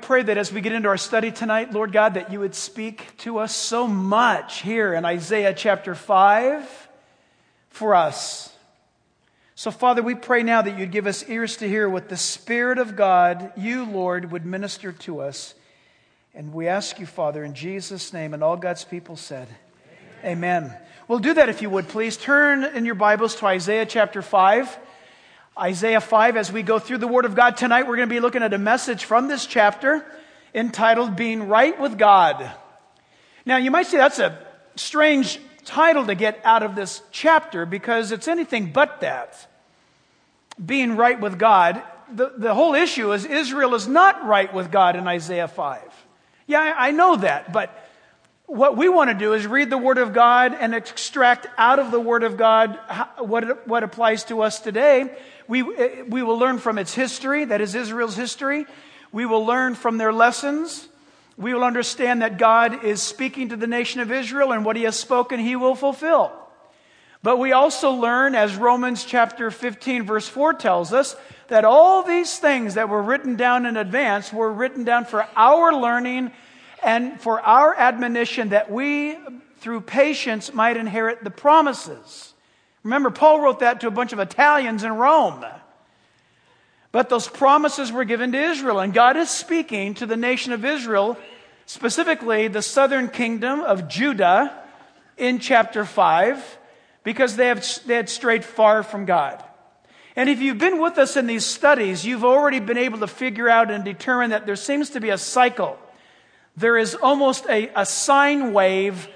pray that as we get into our study tonight, Lord God, that you would speak to us so much here in Isaiah chapter 5 for us. So, Father, we pray now that you'd give us ears to hear what the Spirit of God, you, Lord, would minister to us. And we ask you, Father, in Jesus' name, and all God's people said, Amen. Well, do that if you would, please. Turn in your Bibles to Isaiah chapter 5. Isaiah 5, as we go through the Word of God tonight, we're going to be looking at a message from this chapter entitled, Being Right with God. Now, you might say that's a strange title to get out of this chapter because it's anything but that. Being right with God. The whole issue is Israel is not right with God in Isaiah 5. Yeah, I know that, but what we want to do is read the Word of God and extract out of the Word of God what applies to us today. We will learn from its history, that is Israel's history. We will learn from their lessons. We will understand that God is speaking to the nation of Israel, and what He has spoken, He will fulfill. But we also learn, as Romans chapter 15 verse 4 tells us, that all these things that were written down in advance were written down for our learning and for our admonition, that we, through patience, might inherit the promises. Remember, Paul wrote that to a bunch of Italians in Rome. But those promises were given to Israel, and God is speaking to the nation of Israel, specifically the southern kingdom of Judah, in chapter 5, because they had strayed far from God. And if you've been with us in these studies, you've already been able to figure out and determine that there seems to be a cycle. There is almost a sine wave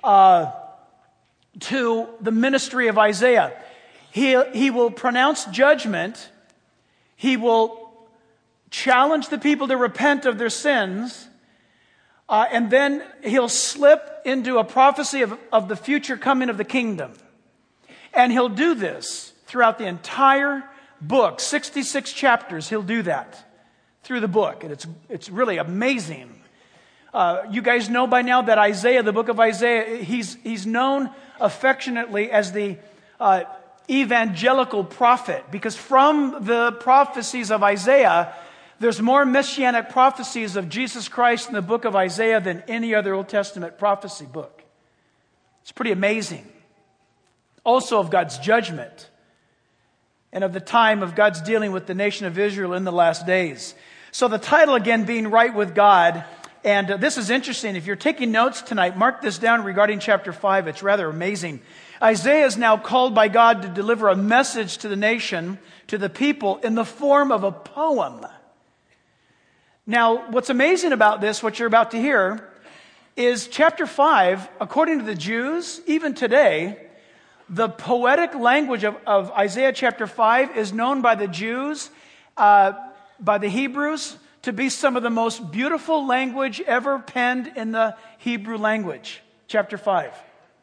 to the ministry of Isaiah. He will pronounce judgment. He will challenge the people to repent of their sins. And then he'll slip into a prophecy of the future coming of the kingdom. And he'll do this throughout the entire book. 66 chapters, he'll do that through the book. And it's really amazing. You guys know by now that Isaiah, the book of Isaiah, he's known affectionately as the evangelical prophet, because from the prophecies of Isaiah, there's more messianic prophecies of Jesus Christ in the book of Isaiah than any other Old Testament prophecy book. It's pretty amazing. Also of God's judgment and of the time of God's dealing with the nation of Israel in the last days. So the title again, Being Right with God. And this is interesting. If you're taking notes tonight, mark this down regarding chapter 5. It's rather amazing. Isaiah is now called by God to deliver a message to the nation, to the people, in the form of a poem. Now, what's amazing about this, what you're about to hear, is chapter 5, according to the Jews, even today, the poetic language of Isaiah chapter 5 is known by the Jews, by the Hebrews, to be some of the most beautiful language ever penned in the Hebrew language. Chapter 5.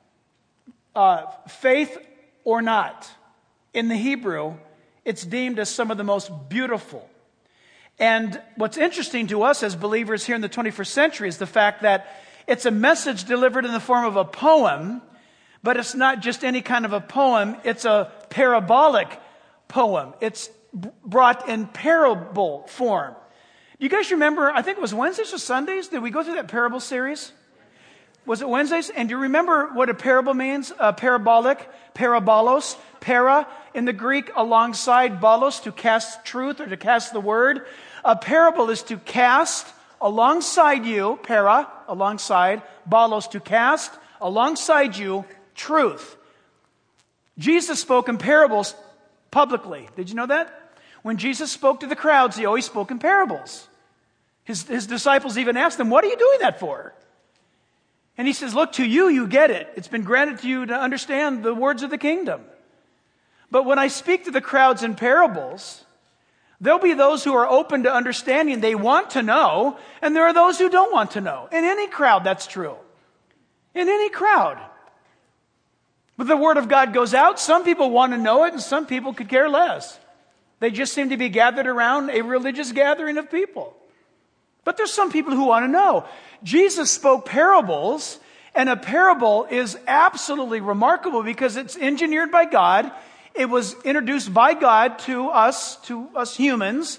Faith or not, in the Hebrew, it's deemed as some of the most beautiful. And what's interesting to us as believers here in the 21st century is the fact that it's a message delivered in the form of a poem, but it's not just any kind of a poem, it's a parabolic poem. It's brought in parable form. You guys remember, I think it was Wednesdays or Sundays, did we go through that parable series? Was it Wednesdays? And do you remember what a parable means? Parabolic, parabolos, para in the Greek, alongside balos, to cast truth or to cast the word. A parable is to cast alongside you, para, alongside, balos, to cast alongside you truth. Jesus spoke in parables publicly. Did you know that? When Jesus spoke to the crowds, he always spoke in parables. His disciples even asked him, "What are you doing that for?" And he says, "Look, to you, you get it. It's been granted to you to understand the words of the kingdom. But when I speak to the crowds in parables, there'll be those who are open to understanding. They want to know, and there are those who don't want to know." In any crowd, that's true. In any crowd. But the word of God goes out. Some people want to know it, and some people could care less. They just seem to be gathered around a religious gathering of people. But there's some people who want to know. Jesus spoke parables, and a parable is absolutely remarkable because it's engineered by God. It was introduced by God to us humans,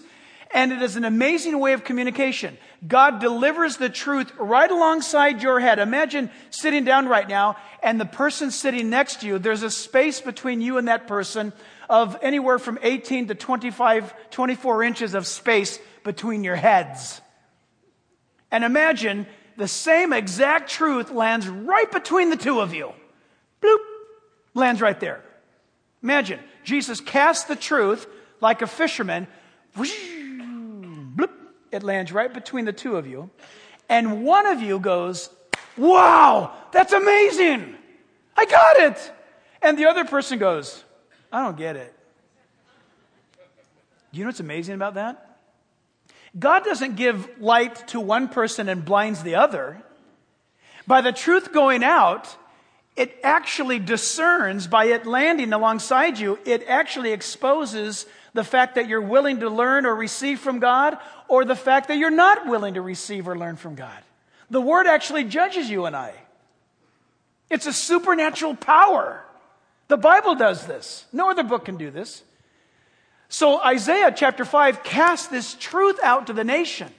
And it is an amazing way of communication. God delivers the truth right alongside your head. Imagine sitting down right now, and the person sitting next to you, there's a space between you and that person of anywhere from 18 to 24 inches of space between your heads. And imagine the same exact truth lands right between the two of you. Bloop, lands right there. Imagine, Jesus casts the truth like a fisherman. Bloop, it lands right between the two of you. And one of you goes, wow, that's amazing. I got it. And the other person goes, I don't get it. Do you know what's amazing about that? God doesn't give light to one person and blinds the other. By the truth going out, it actually discerns, by it landing alongside you, it actually exposes the fact that you're willing to learn or receive from God, or the fact that you're not willing to receive or learn from God. The Word actually judges you and I. It's a supernatural power. The Bible does this. No other book can do this. So Isaiah chapter 5 casts this truth out to the nation.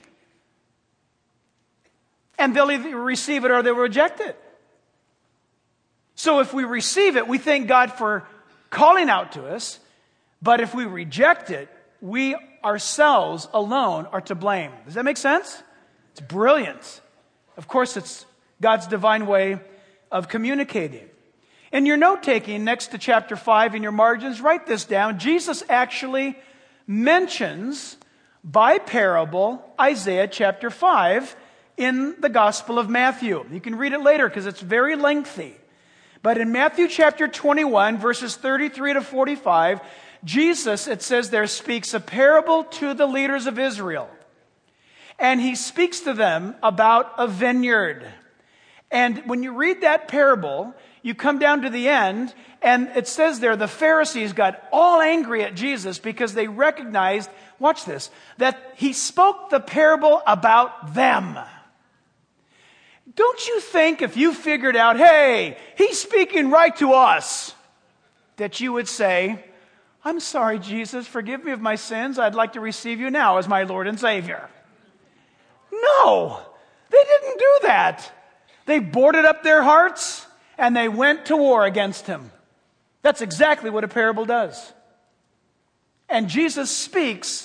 And they'll either receive it or they'll reject it. So if we receive it, we thank God for calling out to us. But if we reject it, we ourselves alone are to blame. Does that make sense? It's brilliant. Of course, it's God's divine way of communicating. In your note-taking next to chapter 5 in your margins, write this down. Jesus actually mentions by parable Isaiah chapter 5 in the Gospel of Matthew. You can read it later because it's very lengthy. But in Matthew chapter 21, verses 33 to 45, Jesus, it says there, speaks a parable to the leaders of Israel. And he speaks to them about a vineyard. And when you read that parable, you come down to the end, and it says there, the Pharisees got all angry at Jesus because they recognized, watch this, that he spoke the parable about them. Don't you think if you figured out, hey, he's speaking right to us, that you would say, I'm sorry, Jesus, forgive me of my sins. I'd like to receive you now as my Lord and Savior. No, they didn't do that. They boarded up their hearts and they went to war against him. That's exactly what a parable does. And Jesus speaks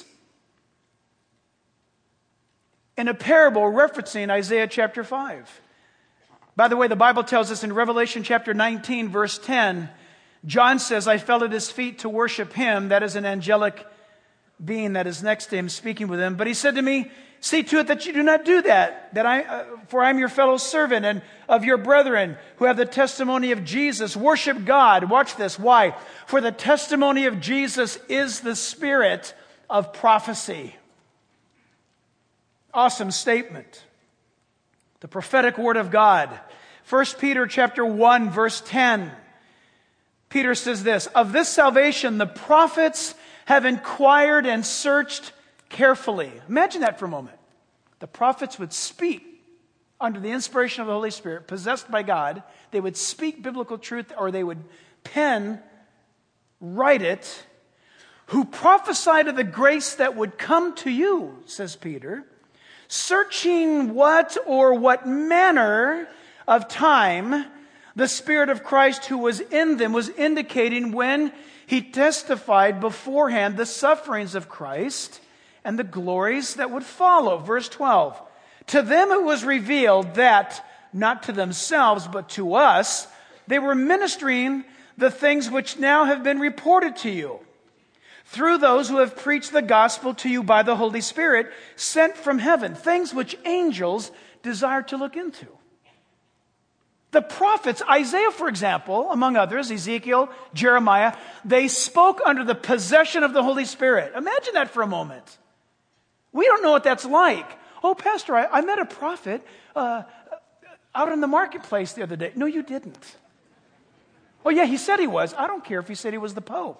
in a parable referencing Isaiah chapter 5. By the way, the Bible tells us in Revelation chapter 19, verse 10, John says, I fell at his feet to worship him. That is an angelic being that is next to him speaking with him. But he said to me, see to it that you do not do that, for I am your fellow servant and of your brethren who have the testimony of Jesus. Worship God. Watch this. Why? For the testimony of Jesus is the spirit of prophecy. Awesome statement. The prophetic word of God. 1 Peter chapter 1, verse 10. Peter says this, of this salvation the prophets have inquired and searched carefully. Imagine that for a moment. The prophets would speak under the inspiration of the Holy Spirit, possessed by God. They would speak biblical truth, or they would write it, who prophesied of the grace that would come to you, says Peter, searching what or what manner of time the Spirit of Christ who was in them was indicating when he testified beforehand the sufferings of Christ and the glories that would follow. Verse 12. To them it was revealed that, not to themselves, but to us, they were ministering the things which now have been reported to you, through those who have preached the gospel to you by the Holy Spirit, sent from heaven, things which angels desire to look into. The prophets, Isaiah, for example, among others, Ezekiel, Jeremiah, they spoke under the possession of the Holy Spirit. Imagine that for a moment. We don't know what that's like. Oh, Pastor, I met a prophet out in the marketplace the other day. No, you didn't. Oh, yeah, he said he was. I don't care if he said he was the Pope.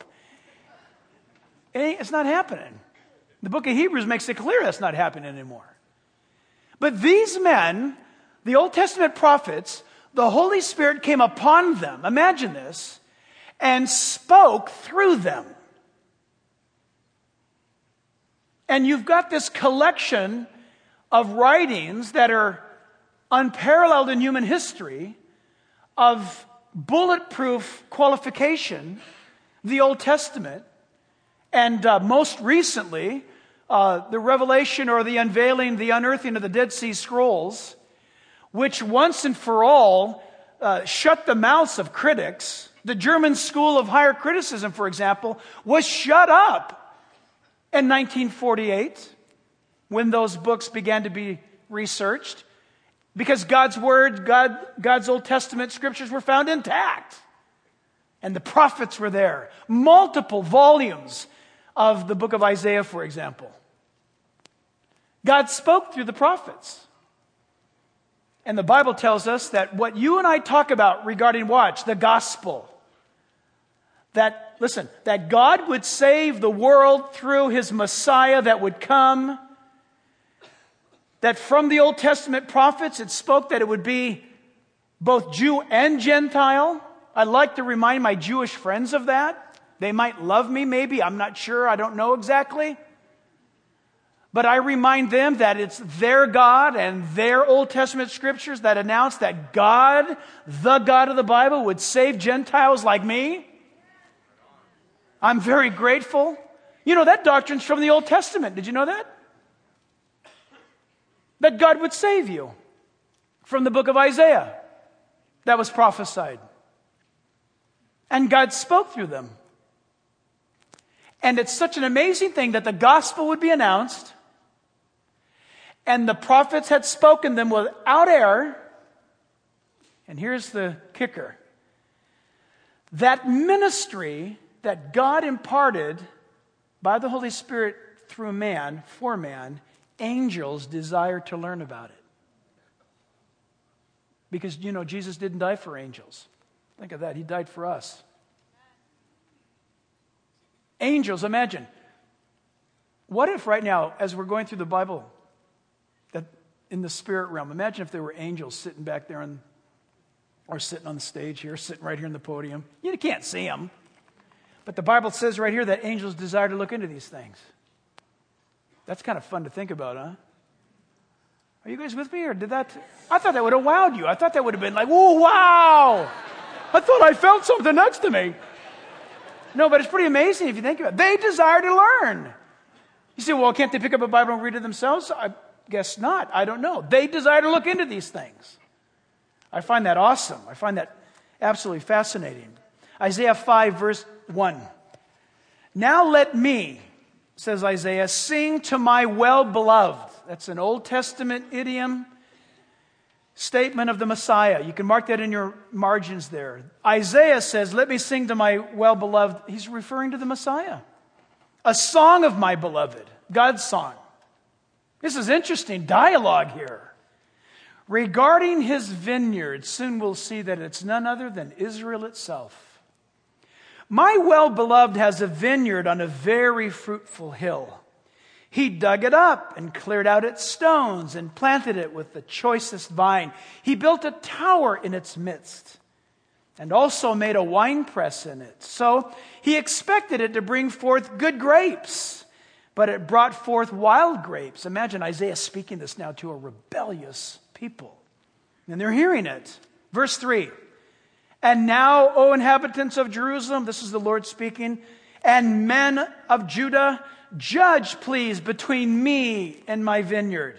It's not happening. The book of Hebrews makes it clear that's not happening anymore. But these men, the Old Testament prophets, the Holy Spirit came upon them, imagine this, and spoke through them. And you've got this collection of writings that are unparalleled in human history of bulletproof qualification, the Old Testament, and most recently, the revelation or the unveiling, the unearthing of the Dead Sea Scrolls, which once and for all shut the mouths of critics. The German School of Higher Criticism, for example, was shut up in 1948 when those books began to be researched, because God's Word, God's Old Testament scriptures were found intact. And the prophets were there. Multiple volumes of the book of Isaiah, for example. God spoke through the prophets. And the Bible tells us that what you and I talk about regarding, watch, the gospel, that God would save the world through His Messiah that would come, that from the Old Testament prophets it spoke that it would be both Jew and Gentile. I'd like to remind my Jewish friends of that. They might love me, maybe. I'm not sure. I don't know exactly. But I remind them that it's their God and their Old Testament scriptures that announce that God, the God of the Bible, would save Gentiles like me. I'm very grateful. You know, that doctrine's from the Old Testament. Did you know that? That God would save you from the book of Isaiah that was prophesied. And God spoke through them. And it's such an amazing thing that the gospel would be announced, and the prophets had spoken them without error. And here's the kicker. That ministry that God imparted by the Holy Spirit through man, for man, angels desire to learn about it. Because, you know, Jesus didn't die for angels. Think of that. He died for us. Angels, imagine. What if right now, as we're going through the Bible, that in the spirit realm, imagine if there were angels sitting back there or sitting on the stage here, sitting right here in the podium. You can't see them. But the Bible says right here that angels desire to look into these things. That's kind of fun to think about, huh? Are you guys with me? Or did that? I thought that would have wowed you. I thought that would have been like, whoa, wow. I thought I felt something next to me. No, but it's pretty amazing if you think about it. They desire to learn. You say, well, can't they pick up a Bible and read it themselves? I guess not. I don't know. They desire to look into these things. I find that awesome. I find that absolutely fascinating. Isaiah 5, verse 1. Now let me, says Isaiah, sing to my well-beloved. That's an Old Testament idiom, statement of the Messiah. You can mark that in your margins there. Isaiah says, let me sing to my well-beloved. He's referring to the Messiah. A song of my beloved, God's song. This is interesting dialogue here. Regarding his vineyard, soon we'll see that it's none other than Israel itself. My well-beloved has a vineyard on a very fruitful hill. He dug it up and cleared out its stones and planted it with the choicest vine. He built a tower in its midst and also made a winepress in it. So he expected it to bring forth good grapes, but it brought forth wild grapes. Imagine Isaiah speaking this now to a rebellious people. And they're hearing it. Verse 3. And now, O inhabitants of Jerusalem, this is the Lord speaking, and men of Judah, judge, please, between me and my vineyard.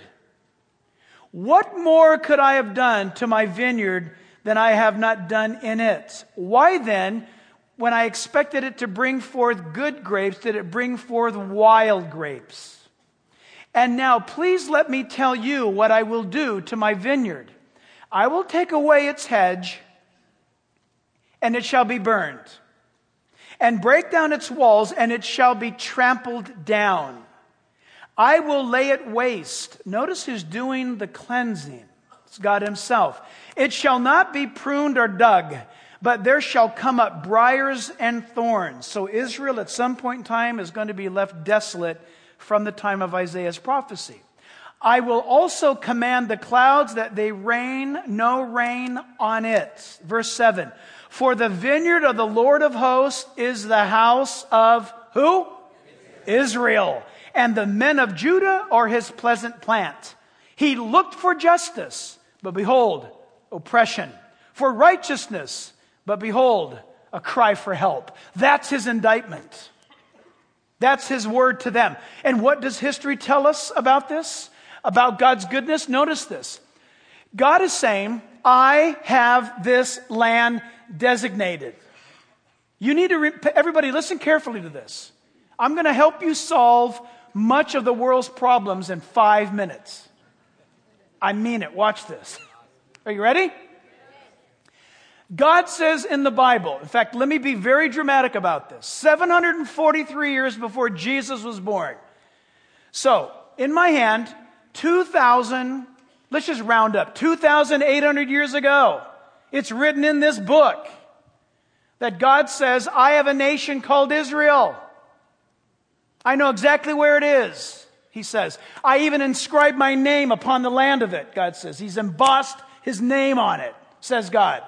What more could I have done to my vineyard than I have not done in it? Why then, when I expected it to bring forth good grapes, did it bring forth wild grapes? And now, please let me tell you what I will do to my vineyard. I will take away its hedge, and it shall be burned, and break down its walls, and it shall be trampled down. I will lay it waste. Notice who's doing the cleansing. It's God himself. It shall not be pruned or dug, but there shall come up briars and thorns. So Israel at some point in time is going to be left desolate from the time of Isaiah's prophecy. I will also command the clouds that they rain no rain on it. Verse 7. For the vineyard of the Lord of hosts is the house of who? Israel. and the men of Judah are his pleasant plant. He looked for justice, but behold, oppression. For righteousness, but behold, a cry for help. That's his indictment. That's his word to them. And what does history tell us about this? About God's goodness? Notice this. God is saying, I have this land designated. You need to, everybody listen carefully to this. I'm going to help you solve much of the world's problems in 5 minutes. I mean it. Watch this. Are you ready? God says in the Bible, in fact, let me be very dramatic about this. 743 years before Jesus was born. So, in my hand, 2,000, let's just round up, 2,800 years ago, it's written in this book that God says, I have a nation called Israel. I know exactly where it is, he says. I even inscribed my name upon the land of it, God says. He's embossed his name on it, says God.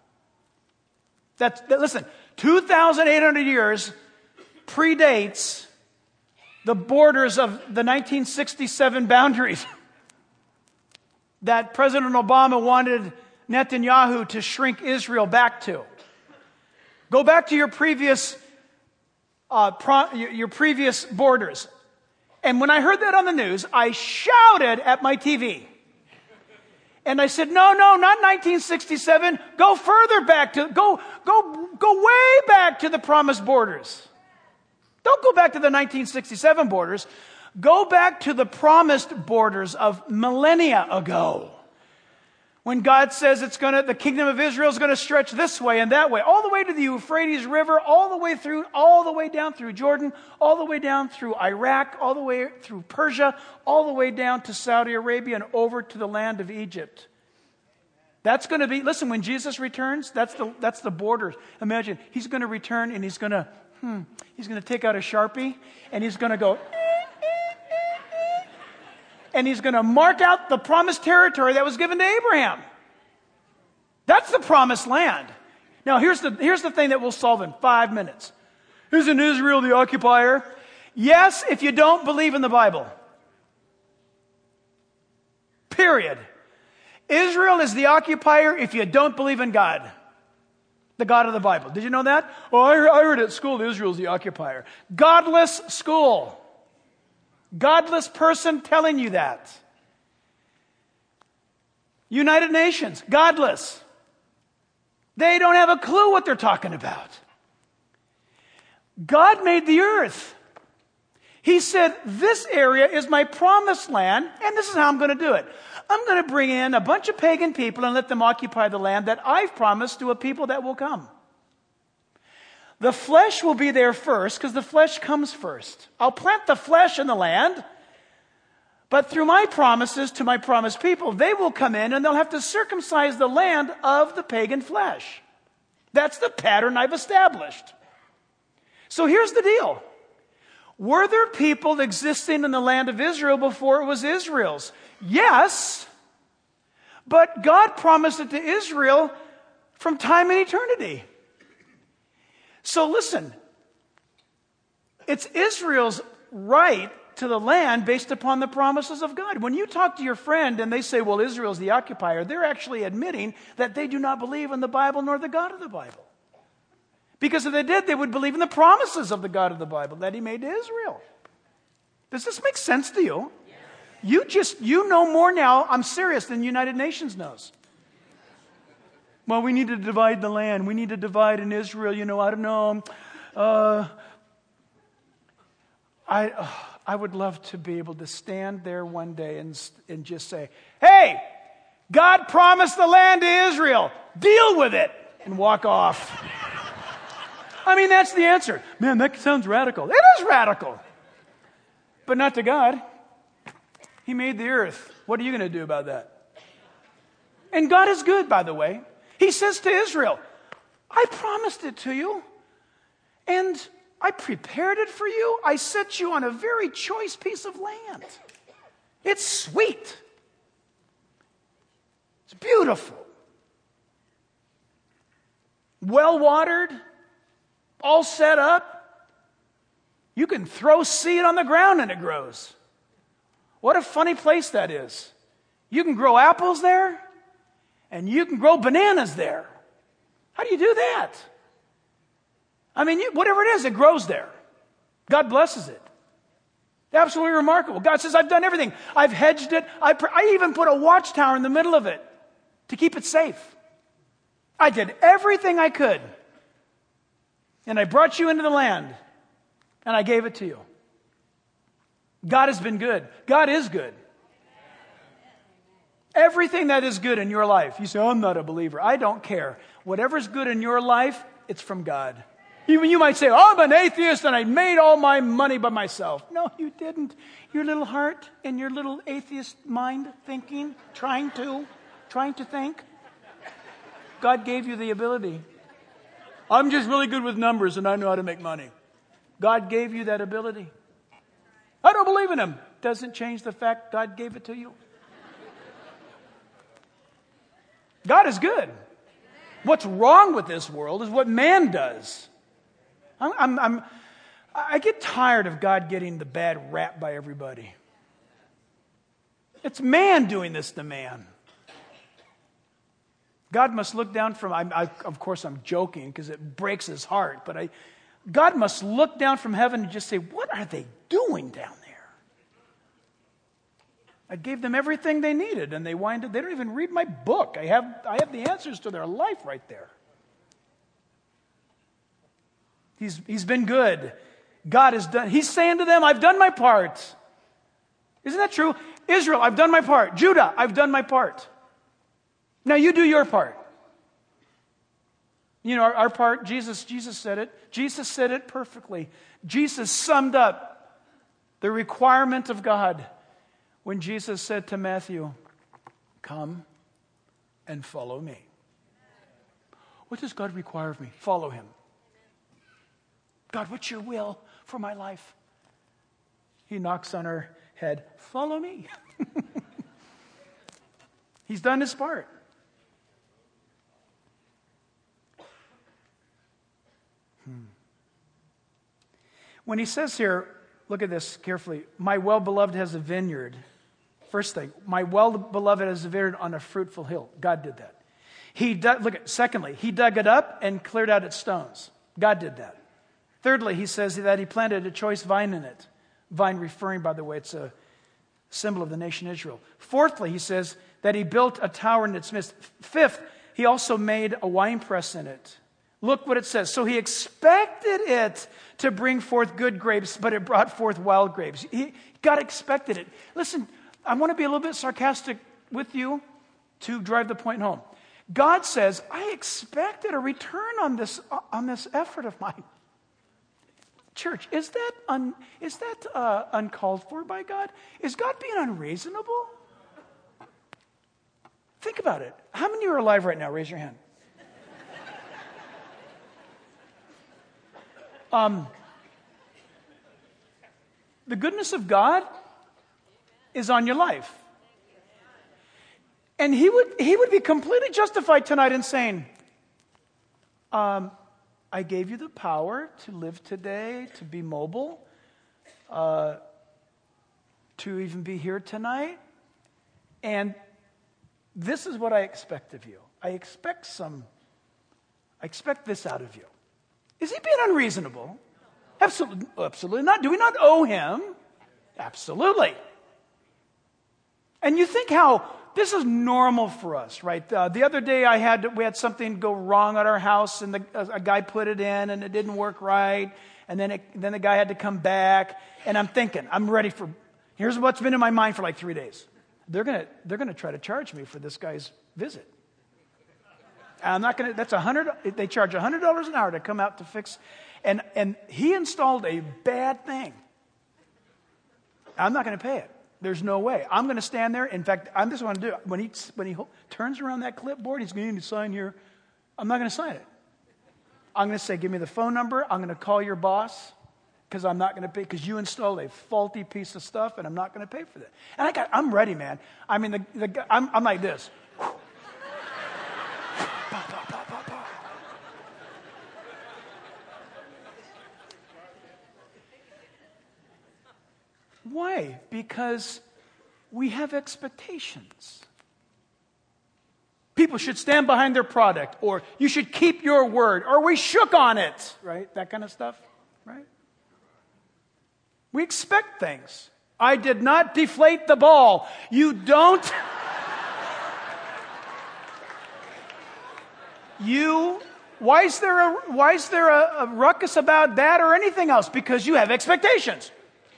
Listen, 2,800 years predates the borders of the 1967 boundaries that President Obama wanted Netanyahu to shrink Israel back to. Go back to your previous borders. And when I heard that on the news, I shouted at my TV. And I said, no, not 1967. Go further back go way back to the promised borders. Don't go back to the 1967 borders. Go back to the promised borders of millennia ago. When God says the kingdom of Israel is going to stretch this way and that way, all the way to the Euphrates River, all the way down through Jordan, all the way down through Iraq, all the way through Persia, all the way down to Saudi Arabia and over to the land of Egypt. That's going to be, listen, when Jesus returns, that's the borders. Imagine, he's going to return and he's going to take out a Sharpie and he's going to go, and he's going to mark out the promised territory that was given to Abraham. That's the promised land. Now, here's the thing that we'll solve in 5 minutes. Isn't Israel the occupier? Yes, if you don't believe in the Bible. Period. Israel is the occupier if you don't believe in God. The God of the Bible. Did you know that? Oh, I heard at school Israel's the occupier. Godless school. Godless person telling you that. United Nations, godless. They don't have a clue what they're talking about. God made the earth. He said, this area is my promised land, and this is how I'm going to do it. I'm going to bring in a bunch of pagan people and let them occupy the land that I've promised to a people that will come. The flesh will be there first because the flesh comes first. I'll plant the flesh in the land, but through my promises to my promised people, they will come in and they'll have to circumcise the land of the pagan flesh. That's the pattern I've established. So here's the deal. Were there people existing in the land of Israel before it was Israel's? Yes, but God promised it to Israel from time and eternity. So listen, it's Israel's right to the land based upon the promises of God. When you talk to your friend and they say, well, Israel's the occupier, they're actually admitting that they do not believe in the Bible nor the God of the Bible. Because if they did, they would believe in the promises of the God of the Bible that he made to Israel. Does this make sense to you? You know more now, I'm serious, than the United Nations knows. Well, we need to divide the land. We need to divide in Israel. I don't know. I would love to be able to stand there one day and just say, hey, God promised the land to Israel. Deal with it. And walk off. I mean, that's the answer. Man, that sounds radical. It is radical. But not to God. He made the earth. What are you going to do about that? And God is good, by the way. He says to Israel, I promised it to you, and I prepared it for you. I set you on a very choice piece of land. It's sweet. It's beautiful. Well watered, all set up. You can throw seed on the ground and it grows. What a funny place that is. You can grow apples there, and you can grow bananas there. How do you do that? I mean, whatever it is, it grows there. God blesses it. Absolutely remarkable. God says, I've done everything. I've hedged it. I even put a watchtower in the middle of it to keep it safe. I did everything I could. And I brought you into the land, and I gave it to you. God has been good. God is good. Everything that is good in your life. You say, I'm not a believer. I don't care. Whatever's good in your life, it's from God. Even you might say, I'm an atheist and I made all my money by myself. No, you didn't. Your little heart and your little atheist mind thinking, trying to think. God gave you the ability. I'm just really good with numbers and I know how to make money. God gave you that ability. I don't believe in Him. Doesn't change the fact God gave it to you. God is good. What's wrong with this world is what man does. I get tired of God getting the bad rap by everybody. It's man doing this to man. God must look down from, of course I'm joking because it breaks his heart, but God must look down from heaven and just say, what are they doing down there? I gave them everything they needed, and they don't even read my book. I have the answers to their life right there. He's been good. God has done. He's saying to them, I've done my part. Isn't that true? Israel, I've done my part. Judah, I've done my part. Now you do your part. You know, our part, Jesus said it. Jesus said it perfectly. Jesus summed up the requirement of God when Jesus said to Matthew, come and follow me. What does God require of me? Follow Him. God, what's your will for my life? He knocks on her head, follow me. He's done his part. When he says here, look at this carefully, my well-beloved has a vineyard. First thing, my well-beloved has a vineyard on a fruitful hill. God did that. Secondly, he dug it up and cleared out its stones. God did that. Thirdly, he says that he planted a choice vine in it. Vine referring, by the way, it's a symbol of the nation Israel. Fourthly, he says that he built a tower in its midst. Fifth, he also made a winepress in it. Look what it says. So he expected it to bring forth good grapes, but it brought forth wild grapes. God expected it. Listen, I want to be a little bit sarcastic with you to drive the point home. God says, I expected a return on this effort of mine. Church, is that uncalled for by God? Is God being unreasonable? Think about it. How many are alive right now? Raise your hand. The goodness of God is on your life. And he would be completely justified tonight in saying, I gave you the power to live today, to be mobile, to even be here tonight. And this is what I expect of you. I expect this out of you. Is he being unreasonable? Absolutely not. Do we not owe him? Absolutely. And you think how this is normal for us, right? The other day we had something go wrong at our house, and a guy put it in, and it didn't work right, and then the guy had to come back, and I'm thinking, here's what's been in my mind for like 3 days. They're gonna try to charge me for this guy's visit. I'm not gonna. That's $100. They charge $100 an hour to come out to fix, and he installed a bad thing. I'm not going to pay it. There's no way. I'm going to stand there. In fact, I'm just going to do it. When he turns around that clipboard, he's going to sign here. I'm not going to sign it. I'm going to say, give me the phone number. I'm going to call your boss because I'm not going to pay because you installed a faulty piece of stuff, and I'm not going to pay for that. And I'm ready, man. I mean, I'm like this. Why? Because we have expectations. People should stand behind their product, or you should keep your word, or we shook on it, right? That kind of stuff, right? We expect things. I did not deflate the ball. You don't. Why is there a ruckus about that or anything else? Because you have expectations.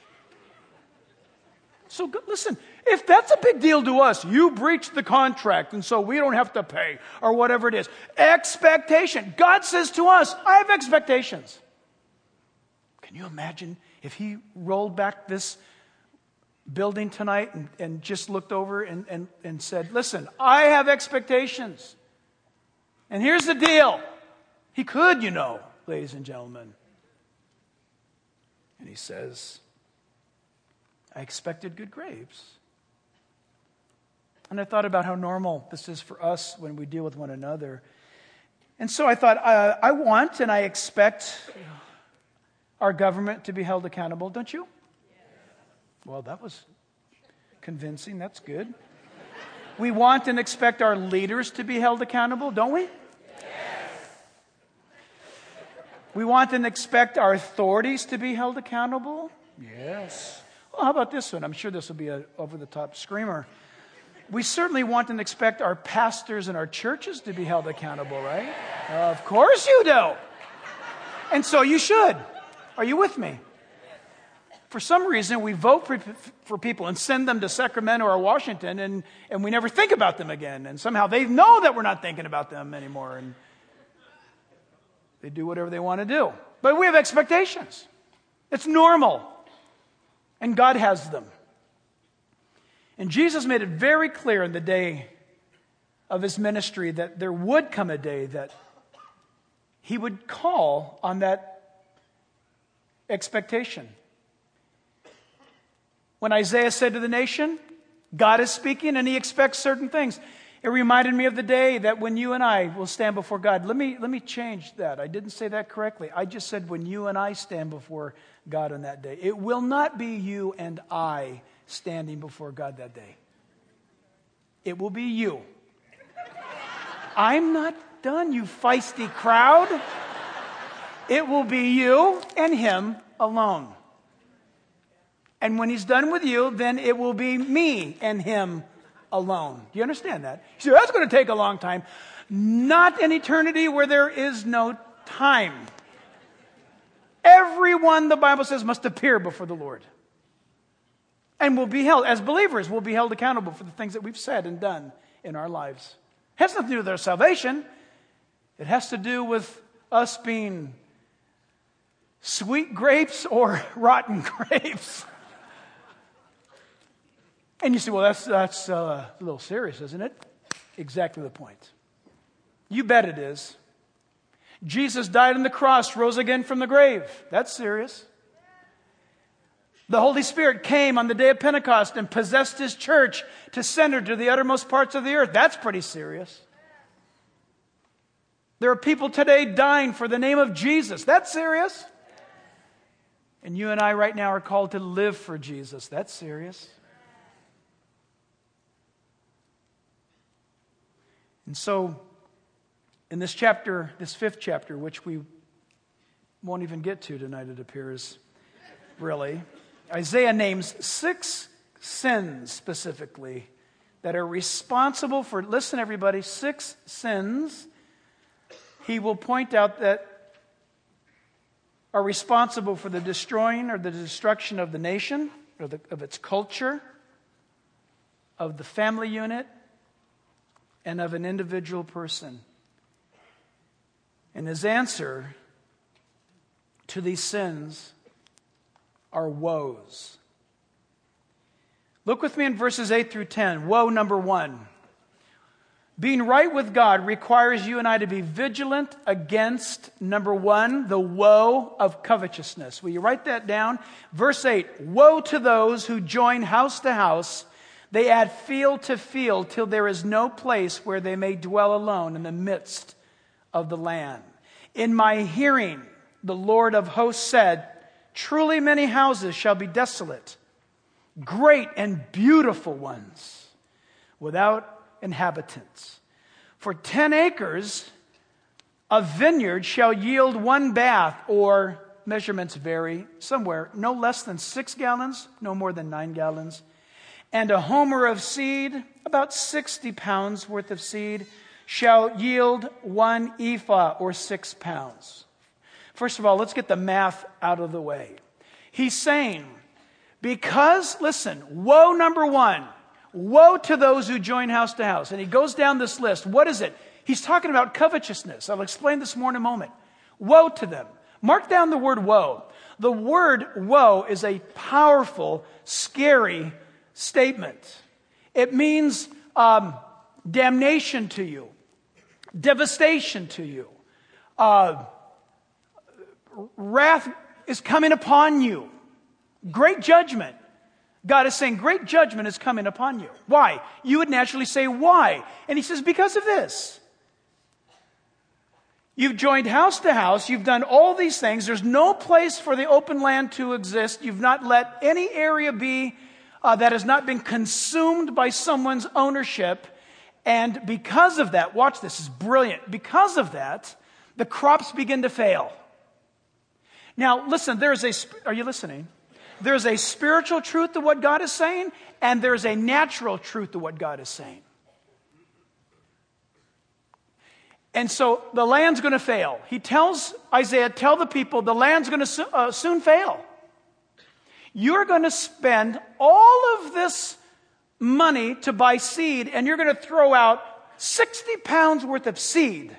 So listen, if that's a big deal to us, you breached the contract and so we don't have to pay or whatever it is. Expectation. God says to us, I have expectations. Can you imagine if he rolled back this building tonight and just looked over and said, listen, I have expectations. And here's the deal. He could, ladies and gentlemen. And he says, I expected good grapes. And I thought about how normal this is for us when we deal with one another. And so I thought, I want and I expect our government to be held accountable, don't you? Well, that was convincing. That's good. We want and expect our leaders to be held accountable, don't we? We want and expect our authorities to be held accountable? Yes. Well, how about this one? I'm sure this will be an over-the-top screamer. We certainly want and expect our pastors and our churches to be held accountable, right? Of course you do. And so you should. Are you with me? For some reason, we vote for people and send them to Sacramento or Washington, and we never think about them again. And somehow they know that we're not thinking about them anymore, and they do whatever they want to do. But we have expectations. It's normal. And God has them. And Jesus made it very clear in the day of his ministry that there would come a day that he would call on that expectation. When Isaiah said to the nation, God is speaking and he expects certain things. It reminded me of the day that when you and I will stand before God. Let me change that. I didn't say that correctly. I just said when you and I stand before God on that day. It will not be you and I standing before God that day. It will be you. I'm not done, you feisty crowd. It will be you and him alone. And when he's done with you, then it will be me and him alone. Do you understand that? You say, that's going to take a long time. Not an eternity where there is no time. Everyone, the Bible says, must appear before the Lord. And will be held, as believers, will be held accountable for the things that we've said and done in our lives. It has nothing to do with our salvation. It has to do with us being sweet grapes or rotten grapes. And you say, well, that's a little serious, isn't it? Exactly the point. You bet it is. Jesus died on the cross, rose again from the grave. That's serious. The Holy Spirit came on the day of Pentecost and possessed his church to send her to the uttermost parts of the earth. That's pretty serious. There are people today dying for the name of Jesus. That's serious. And you and I right now are called to live for Jesus. That's serious. And so, in this chapter, this 5th chapter, which we won't even get to tonight, it appears, really, Isaiah names 6 sins specifically that are responsible for, listen everybody, 6 sins he will point out that are responsible for the destroying or the destruction of the nation, or of its culture, of the family unit, and of an individual person. And his answer to these sins are woes. Look with me in verses 8 through 10. Woe number 1. Being right with God requires you and I to be vigilant against, number 1, the woe of covetousness. Will you write that down? Verse 8. Woe to those who join house to house. They add field to field till there is no place where they may dwell alone in the midst of the land. In my hearing, the Lord of hosts said, truly many houses shall be desolate, great and beautiful ones, without inhabitants. For 10 acres, a vineyard shall yield 1 bath, or measurements vary, somewhere no less than 6 gallons, no more than 9 gallons. And a homer of seed, about 60 pounds worth of seed, shall yield 1 ephah, or 6 pounds. First of all, let's get the math out of the way. He's saying, because, listen, woe number 1, woe to those who join house to house. And he goes down this list. What is it? He's talking about covetousness. I'll explain this more in a moment. Woe to them. Mark down the word woe. The word woe is a powerful, scary statement. It means damnation to you, devastation to you. Wrath is coming upon you. Great judgment. God is saying great judgment is coming upon you. Why? You would naturally say, why? And he says, because of this. You've joined house to house. You've done all these things. There's no place for the open land to exist. You've not let any area be that has not been consumed by someone's ownership. And because of that, watch this, is brilliant. Because of that, the crops begin to fail. Now, listen, are you listening? There's a spiritual truth to what God is saying, and there's a natural truth to what God is saying. And so the land's going to fail. He tells Isaiah, tell the people the land's going to soon fail. You're going to spend all of this money to buy seed, and you're going to throw out 60 pounds worth of seed.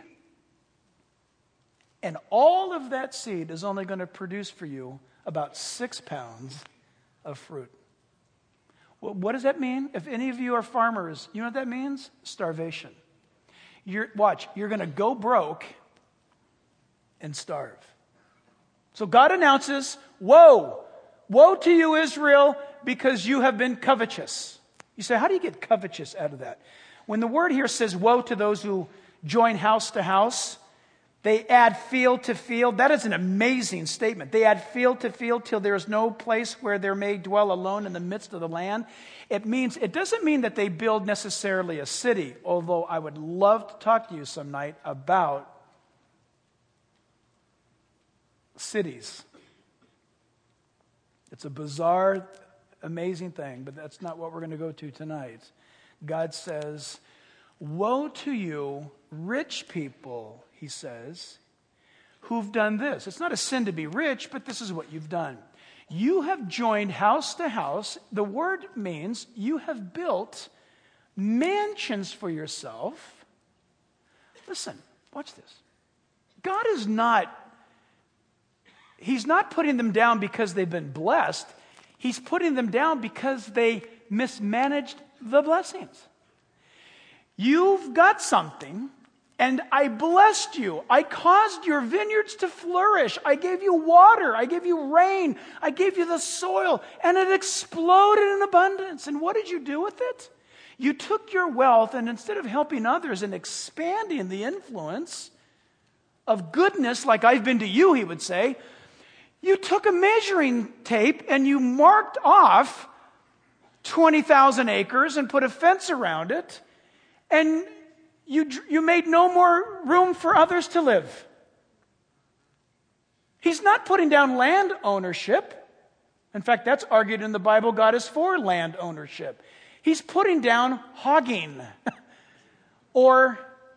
And all of that seed is only going to produce for you about 6 pounds of fruit. Well, what does that mean? If any of you are farmers, you know what that means? Starvation. You're going to go broke and starve. So God announces, woe! Woe to you, Israel, because you have been covetous. You say, how do you get covetous out of that? When the word here says, woe to those who join house to house, they add field to field. That is an amazing statement. They add field to field till there is no place where there may dwell alone in the midst of the land. It doesn't mean that they build necessarily a city, although I would love to talk to you some night about cities. It's a bizarre, amazing thing, but that's not what we're going to go to tonight. God says, woe to you, rich people, he says, who've done this. It's not a sin to be rich, but this is what you've done. You have joined house to house. The word means you have built mansions for yourself. Listen, watch this. God is He's not putting them down because they've been blessed. He's putting them down because they mismanaged the blessings. You've got something, and I blessed you. I caused your vineyards to flourish. I gave you water. I gave you rain. I gave you the soil, and it exploded in abundance. And what did you do with it? You took your wealth, and instead of helping others and expanding the influence of goodness, like I've been to you, he would say, you took a measuring tape and you marked off 20,000 acres and put a fence around it, and you made no more room for others to live. He's not putting down land ownership. In fact, that's argued in the Bible. God is for land ownership. He's putting down hogging or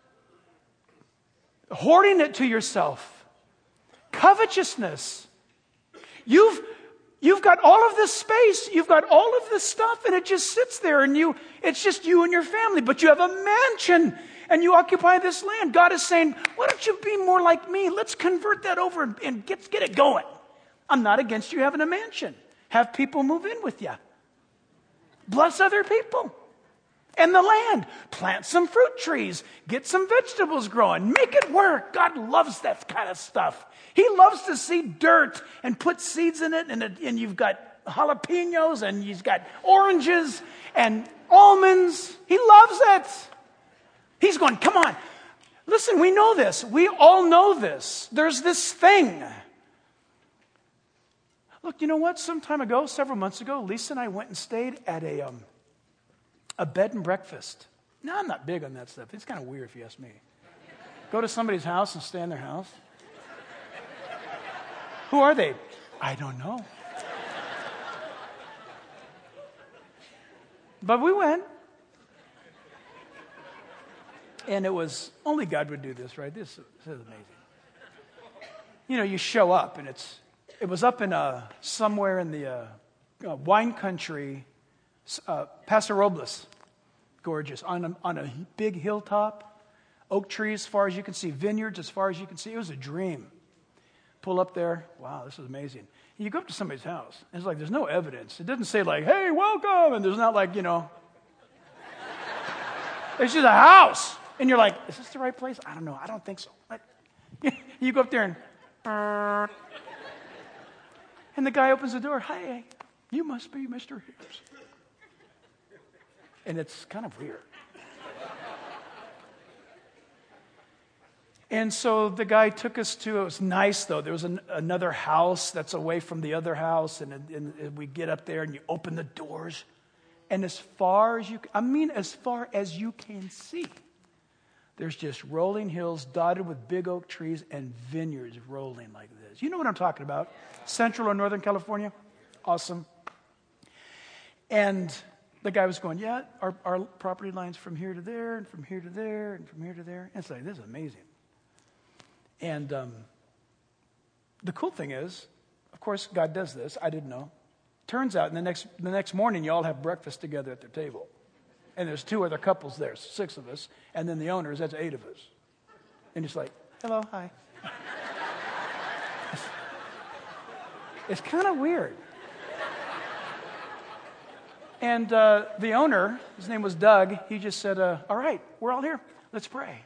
hoarding it to yourself. Covetousness. You've got all of this space, you've got all of this stuff, and it just sits there, and it's just you and your family, but you have a mansion, and you occupy this land. God is saying, why don't you be more like me? Let's convert that over and get it going. I'm not against you having a mansion. Have people move in with you. Bless other people. And the land. Plant some fruit trees. Get some vegetables growing. Make it work. God loves that kind of stuff. He loves to see dirt and put seeds in it, and you've got jalapenos, and you've got oranges and almonds. He loves it. He's going, come on. Listen, we know this. We all know this. There's this thing. Look, you know what? Some time ago, several months ago, Lisa and I went and stayed at a bed and breakfast. No, I'm not big on that stuff. It's kind of weird if you ask me. Go to somebody's house and stay in their house. Who are they? I don't know. But we went. And it was, only God would do this, right? This is amazing. You know, you show up and it was up in somewhere in the wine country, Paso Robles. Gorgeous. On a big hilltop, oak trees as far as you can see, vineyards as far as you can see. It was a dream. Pull up there. Wow, this is amazing. You go up to somebody's house. And it's like there's no evidence. It doesn't say like, hey, welcome. And there's not like, you know. It's just a house. And you're like, is this the right place? I don't know. I don't think so. You go up there and the guy opens the door. Hi, you must be Mr. Hibbs. And it's kind of weird. And so the guy took us to, it was nice though. There was another house that's away from the other house. And we get up there and you open the doors. And as far as you can see, there's just rolling hills dotted with big oak trees and vineyards rolling like this. You know what I'm talking about? Central or Northern California? Awesome. And the guy was going, yeah, our property line's from here to there, and from here to there, and from here to there. And it's like, this is amazing. And the cool thing is, of course, God does this. I didn't know. Turns out, the next morning, you all have breakfast together at the table. And there's 2 other couples there, 6 of us. And then the owners, that's 8 of us. And it's like, hello, hi. It's kind of weird. And the owner, his name was Doug, he just said, all right, we're all here. Let's pray.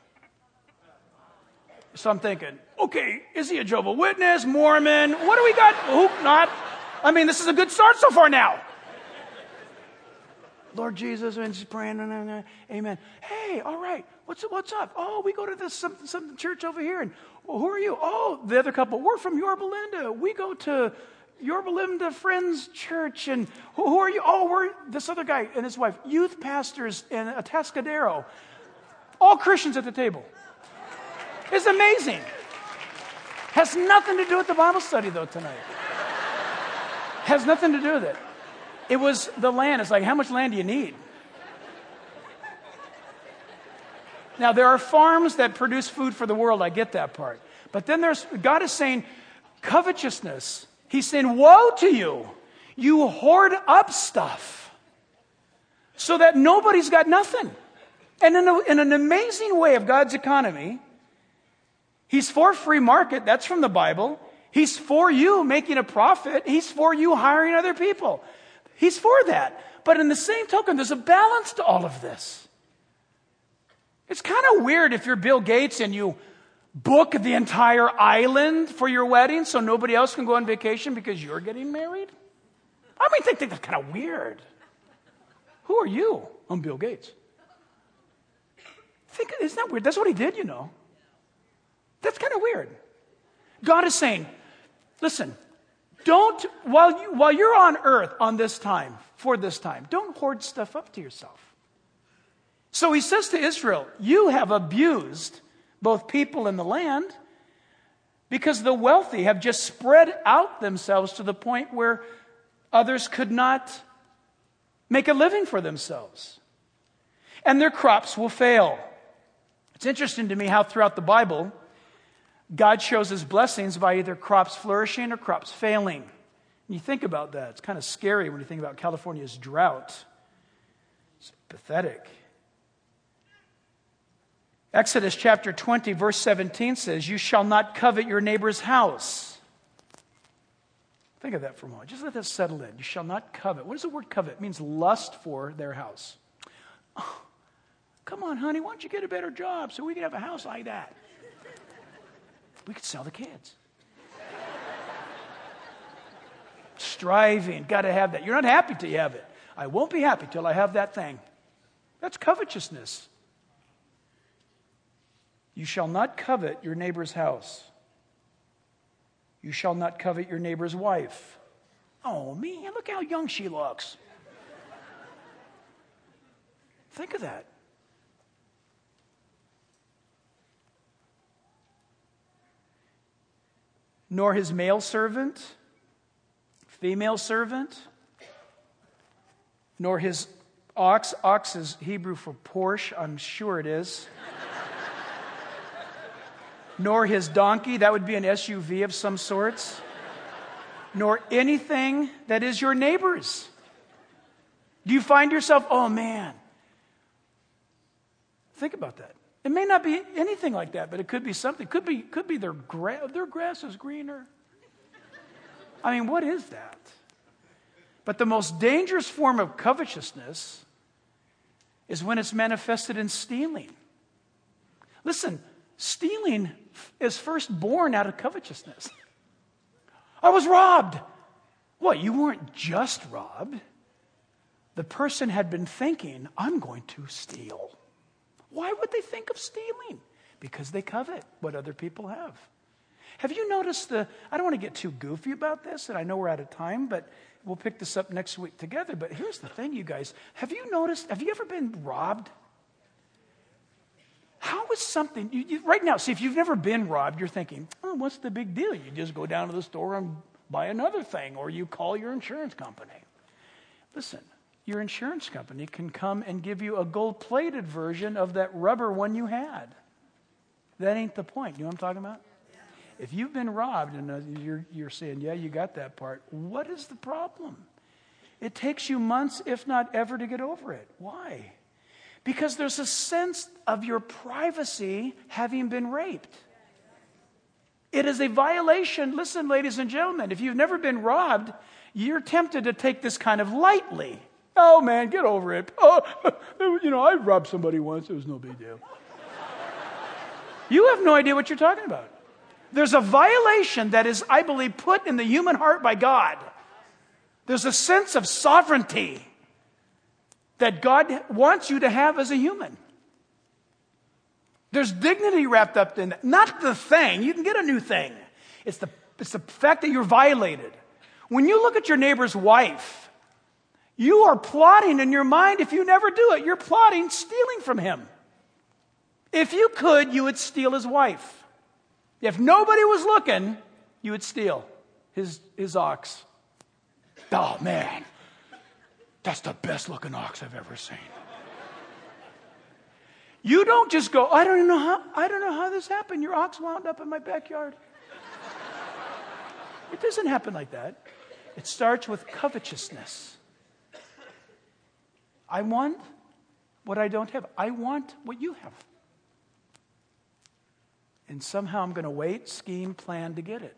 So I'm thinking, okay, is he a Jehovah's Witness, Mormon? What do we got? Who not? I mean, this is a good start so far now. Lord Jesus, and just praying, amen. Hey, all right, what's up? Oh, we go to this some church over here, and who are you? Oh, the other couple, we're from Yorba Linda. We go to Yorba Linda Friends Church, and who are you? Oh, we're this other guy and his wife, youth pastors in Atascadero. All Christians at the table. It's amazing. Has nothing to do with the Bible study, though, tonight. Has nothing to do with it. It was the land. It's like, how much land do you need? Now, there are farms that produce food for the world. I get that part. But then God is saying, covetousness. He's saying, woe to you. You hoard up stuff so that nobody's got nothing. And in an amazing way of God's economy, He's for free market. That's from the Bible. He's for you making a profit. He's for you hiring other people. He's for that. But in the same token, there's a balance to all of this. It's kind of weird if you're Bill Gates and you book the entire island for your wedding so nobody else can go on vacation because you're getting married. I mean, think that's kind of weird. Who are you? I'm Bill Gates. Isn't that weird? That's what he did, you know. That's kind of weird. God is saying, listen, don't, while you're on earth for this time, don't hoard stuff up to yourself. So he says to Israel, you have abused both people and the land because the wealthy have just spread out themselves to the point where others could not make a living for themselves. And their crops will fail. It's interesting to me how throughout the Bible, God shows His blessings by either crops flourishing or crops failing. And you think about that. It's kind of scary when you think about California's drought. It's pathetic. Exodus chapter 20, verse 17 says, you shall not covet your neighbor's house. Think of that for a moment. Just let that settle in. You shall not covet. What does the word covet? It means lust for their house. Oh, come on, honey, why don't you get a better job so we can have a house like that? We could sell the kids. Striving, got to have that. You're not happy till you have it. I won't be happy till I have that thing. That's covetousness. You shall not covet your neighbor's house. You shall not covet your neighbor's wife, Oh, man, look how young she looks. Think of that. Nor his male servant, female servant, nor his ox. Ox is Hebrew for Porsche, I'm sure it is. Nor his donkey, that would be an SUV of some sorts. Nor anything that is your neighbor's. Do you find yourself, oh man. Think about that. It may not be anything like that, but it could be something. Could be their grass is greener. I mean, what is that? But the most dangerous form of covetousness is when it's manifested in stealing. Listen, stealing is first born out of covetousness. I was robbed. What, you weren't just robbed. The person had been thinking, I'm going to steal. Why would they think of stealing? Because they covet what other people have. Have you noticed I don't want to get too goofy about this, and I know we're out of time, but we'll pick this up next week together. But here's the thing, you guys. Have you ever been robbed? How is something, right now, see, if you've never been robbed, you're thinking, oh, what's the big deal? You just go down to the store and buy another thing, or you call your insurance company. Listen, your insurance company can come and give you a gold-plated version of that rubber one you had. That ain't the point. You know what I'm talking about? If you've been robbed and you're saying, yeah, you got that part, what is the problem? It takes you months, if not ever, to get over it. Why? Because there's a sense of your privacy having been raped. It is a violation. Listen, ladies and gentlemen, if you've never been robbed, you're tempted to take this kind of lightly. Oh, man, get over it. Oh, I robbed somebody once. It was no big deal. You have no idea what you're talking about. There's a violation that is, I believe, put in the human heart by God. There's a sense of sovereignty that God wants you to have as a human. There's dignity wrapped up in that. Not the thing. You can get a new thing. It's the fact that you're violated. When you look at your neighbor's wife, you are plotting in your mind, if you never do it, you're plotting stealing from him. If you could, you would steal his wife. If nobody was looking, you would steal his ox. Oh, man. That's the best looking ox I've ever seen. You don't just go, I don't know how this happened. Your ox wound up in my backyard. It doesn't happen like that. It starts with covetousness. I want what I don't have. I want what you have. And somehow I'm going to wait, scheme, plan to get it.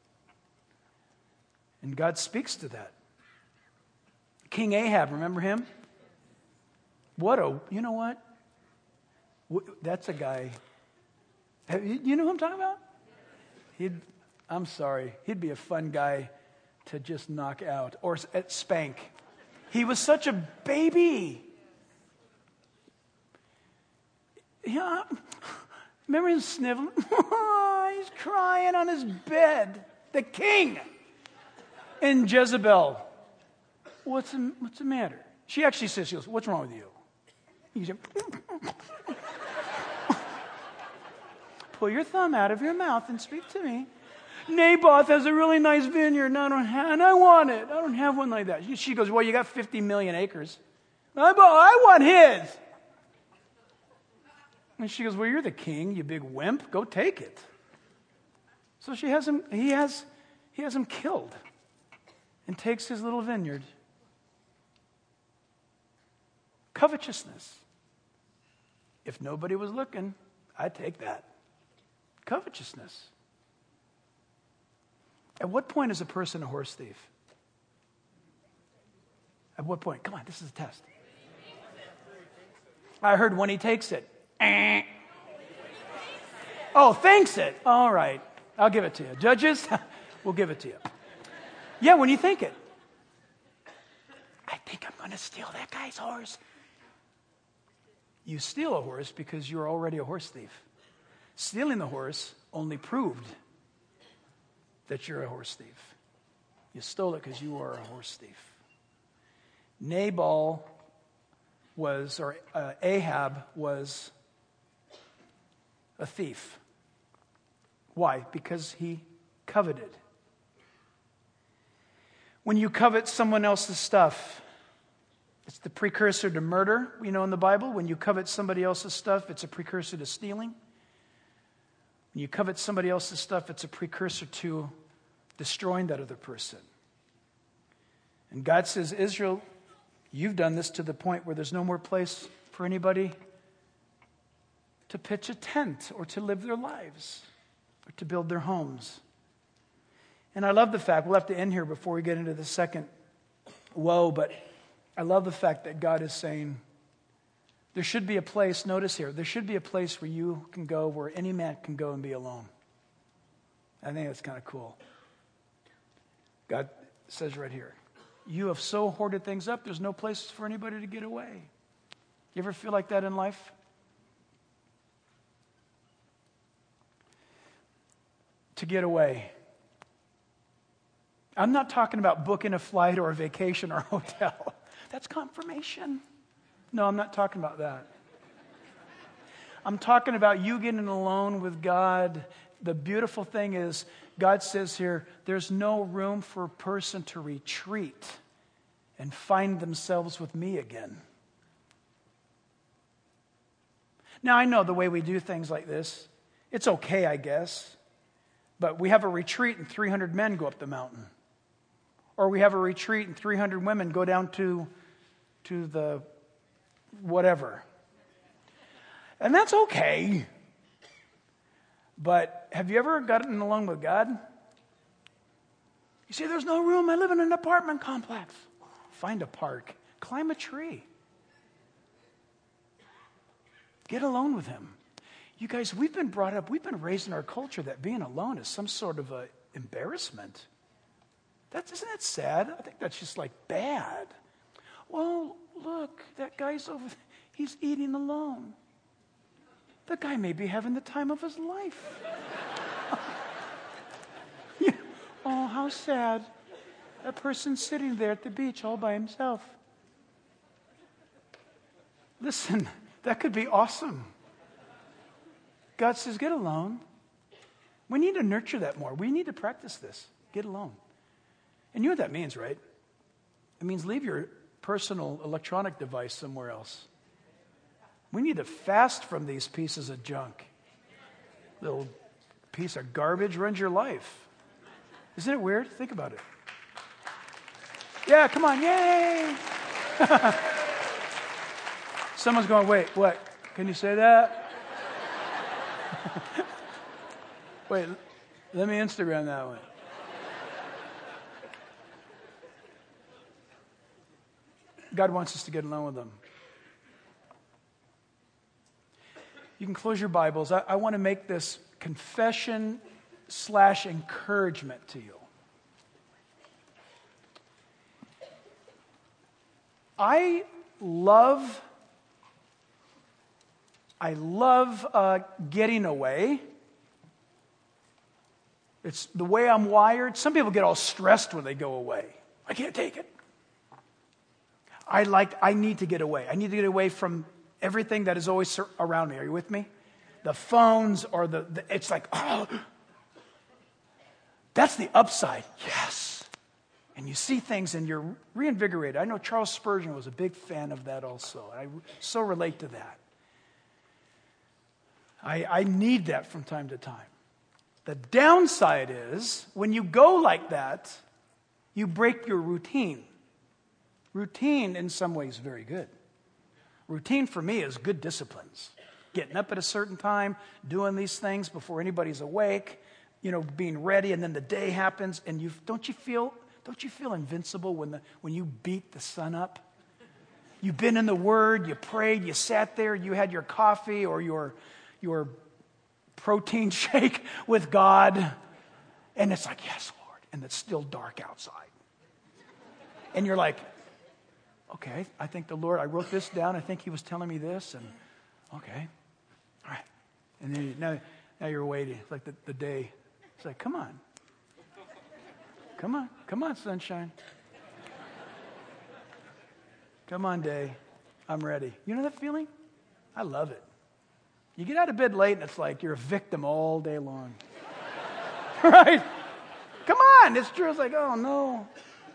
And God speaks to that. King Ahab, remember him? You know what? That's a guy. You know who I'm talking about? I'm sorry. He'd be a fun guy to just knock out or spank. He was such a baby. Yeah. Remember him sniveling? He's crying on his bed. The king. And Jezebel, what's the matter? She actually says, she goes, what's wrong with you? He said, pull your thumb out of your mouth and speak to me. Naboth has a really nice vineyard and I want it. I don't have one like that. She goes, well, you got 50 million acres. I want his. And she goes, well, you're the king, you big wimp. Go take it. So he has him killed and takes his little vineyard. Covetousness. If nobody was looking, I'd take that. Covetousness. At what point is a person a horse thief? At what point? Come on, this is a test. I heard when he takes it. Oh, thinks it. All right. I'll give it to you. Judges, we'll give it to you. Yeah, when you think it. I think I'm going to steal that guy's horse. You steal a horse because you're already a horse thief. Stealing the horse only proved that you're a horse thief. You stole it because you are a horse thief. Ahab was a thief. Why? Because he coveted. When you covet someone else's stuff, it's the precursor to murder, in the Bible. When you covet somebody else's stuff, it's a precursor to stealing. When you covet somebody else's stuff, it's a precursor to destroying that other person. And God says, Israel, you've done this to the point where there's no more place for anybody to pitch a tent or to live their lives or to build their homes. And I love the fact, we'll have to end here before we get into the second woe, but I love the fact that God is saying, there should be a place, notice here, there should be a place where you can go, where any man can go and be alone. I think that's kind of cool. God says right here, you have so hoarded things up, there's no place for anybody to get away. You ever feel like that in life? To get away. I'm not talking about booking a flight or a vacation or a hotel. That's confirmation. No, I'm not talking about that. I'm talking about you getting alone with God. The beautiful thing is, God says here, there's no room for a person to retreat and find themselves with me again. Now, I know the way we do things like this, it's okay, I guess, but we have a retreat and 300 men go up the mountain. Or we have a retreat and 300 women go down to the whatever. And that's okay. But have you ever gotten along with God? You say, there's no room. I live in an apartment complex. Find a park. Climb a tree. Get alone with him. You guys, we've been raised in our culture that being alone is some sort of a embarrassment. Isn't that sad? I think that's just like bad. Well, look, that guy's over there. He's eating alone. The guy may be having the time of his life. Yeah. Oh, how sad. That person's sitting there at the beach all by himself. Listen, that could be awesome. God says, get alone. We need to nurture that more. We need to practice this. Get alone. And you know what that means, right? It means leave your personal electronic device somewhere else. We need to fast from these pieces of junk. Little piece of garbage ruins your life. Isn't it weird? Think about it. Yeah, come on, yay! Someone's going, wait, what? Can you say that? Wait, let me Instagram that one. God wants us to get along with him. You can close your Bibles. I want to make this confession/encouragement to you. I love getting away. It's the way I'm wired. Some people get all stressed when they go away. I can't take it. I need to get away. I need to get away from everything that is always around me. Are you with me? The phones or it's like, oh, that's the upside. Yes. And you see things and you're reinvigorated. I know Charles Spurgeon was a big fan of that also. I so relate to that. I need that from time to time. The downside is when you go like that, you break your routine. Routine, in some ways, is very good. Routine for me is good disciplines. Getting up at a certain time, doing these things before anybody's awake, being ready, and then the day happens, and don't you feel invincible when you beat the sun up? You've been in the Word, you prayed, you sat there, you had your coffee or your protein shake with God, and it's like, yes, Lord, and it's still dark outside. And you're like, okay, I think the Lord, I wrote this down. I think he was telling me this. And okay, all right. And then now you're waiting. It's like the day. It's like, come on. Come on, sunshine. Come on, day. I'm ready. You know that feeling? I love it. You get out of bed late and it's like you're a victim all day long. Right? Come on. It's true. It's like, oh no.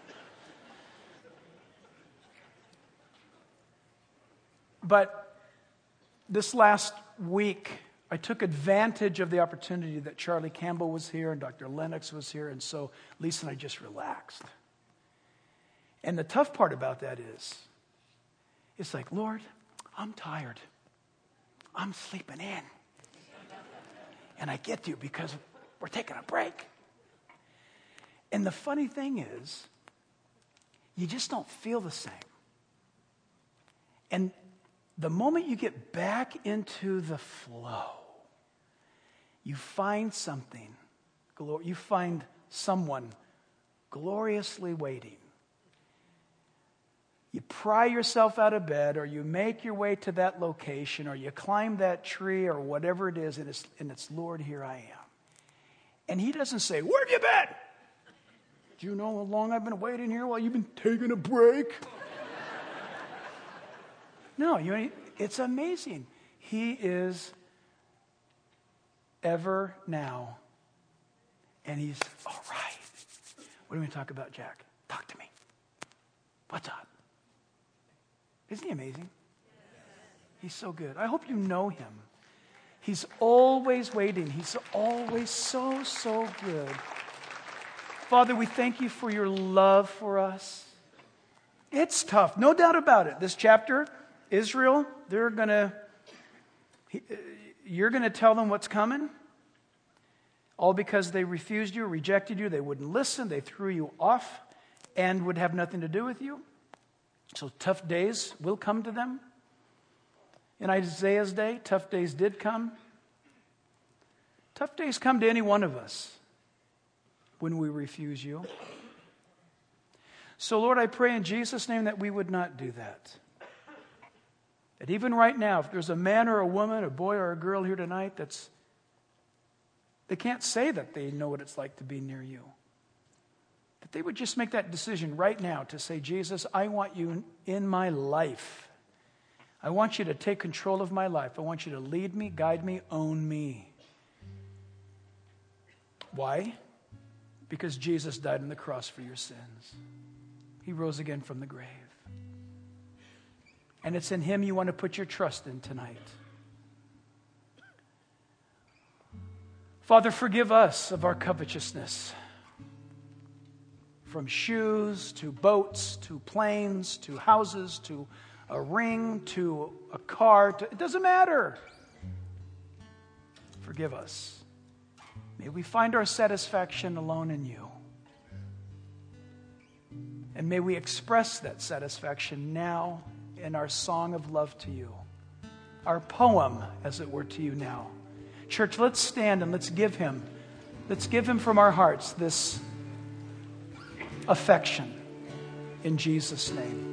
But this last week, I took advantage of the opportunity that Charlie Campbell was here and Dr. Lennox was here, and so Lisa and I just relaxed. And the tough part about that is, it's like, Lord, I'm tired. I'm sleeping in. And I get to because we're taking a break. And the funny thing is, you just don't feel the same. And the moment you get back into the flow, you find something, you find someone gloriously waiting. You pry yourself out of bed, or you make your way to that location, or you climb that tree, or whatever it is, and it's Lord, here I am. And he doesn't say, where have you been? Do you know how long I've been waiting here while you've been taking a break? No, it's amazing. He is ever now. And he's, all right. What do we talk about, Jack? Talk to me. What's up? Isn't he amazing? He's so good. I hope you know him. He's always waiting. He's always so, so good. Father, we thank you for your love for us. It's tough, no doubt about it. This chapter, Israel, you're going to tell them what's coming. All because they refused you, rejected you, they wouldn't listen, they threw you off and would have nothing to do with you. So tough days will come to them. In Isaiah's day, tough days did come. Tough days come to any one of us when we refuse you. So Lord, I pray in Jesus' name that we would not do that. That even right now, if there's a man or a woman, a boy or a girl here tonight they can't say that they know what it's like to be near you. That they would just make that decision right now to say, Jesus, I want you in my life. I want you to take control of my life. I want you to lead me, guide me, own me. Why? Because Jesus died on the cross for your sins. He rose again from the grave. And it's in him you want to put your trust in tonight. Father, forgive us of our covetousness. From shoes, to boats, to planes, to houses, to a ring, to a car. It doesn't matter. Forgive us. May we find our satisfaction alone in you. And may we express that satisfaction now in our song of love to you. Our poem, as it were, to you now. Church, let's stand and let's give him from our hearts this affection in Jesus' name.